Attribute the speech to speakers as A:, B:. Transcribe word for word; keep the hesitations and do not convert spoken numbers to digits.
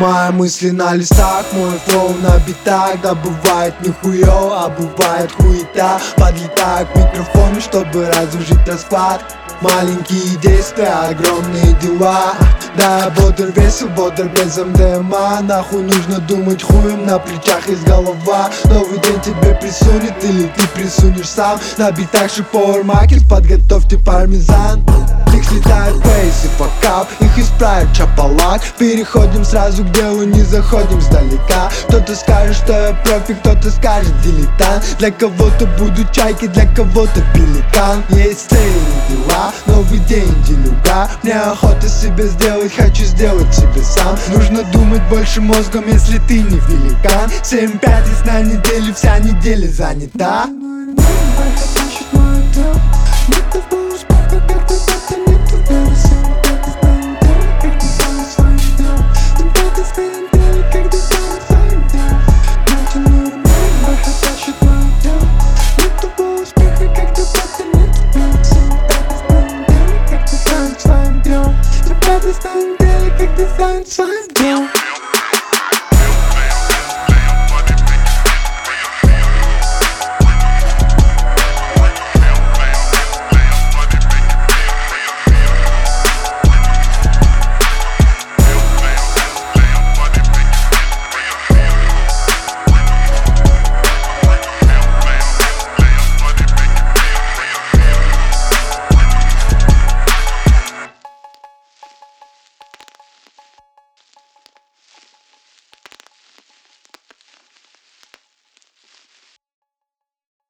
A: Мои мысли на листах, мой флоу на битах. Да бывает нихуё, а бывает хуета. Подлетаю к микрофону, чтобы разрушить расклад. Маленькие действия, огромные дела. Да, я бодр, весел, бодр без эм дэ эм а. Нахуй нужно думать, хуем на плечах есть голова. Новый день тебе присунет или ты присунешь сам. На битах шиповар макет, подготовьте пармезан. Их слетает фейс и факап, их исправит чапалак. Переходим сразу к делу, не заходим сдалека. Кто-то скажет, что я профи, кто-то скажет дилетант. Для кого-то буду чайки, для кого-то пеликан. Есть цели и дела, новый день, делюга. Мне охота себе сделать, хочу сделать себе сам. Нужно думать больше мозгом, если ты не великан. Семь пять есть на неделю, вся неделя занята.